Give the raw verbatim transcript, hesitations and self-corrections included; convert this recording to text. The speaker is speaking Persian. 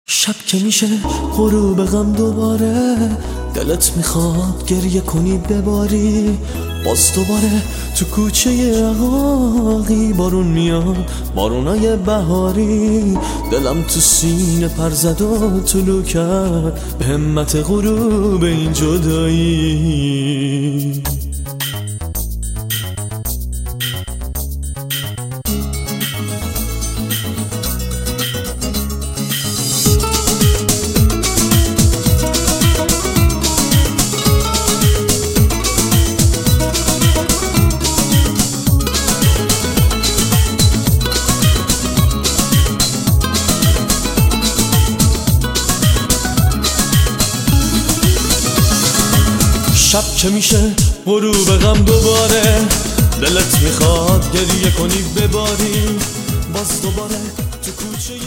شب که میشه غروب غم دوباره، دلت میخواد گریه کنی بباری. باز دوباره تو کوچه عقاقی بارون میاد، بارونای بهاری. دلم تو سینه پر زد و طلو کرد به همت غروب این جدایی. شب که میشه غروب غم دوباره، دلت میخواد گریه کنی بباری. باز دوباره تو کوچه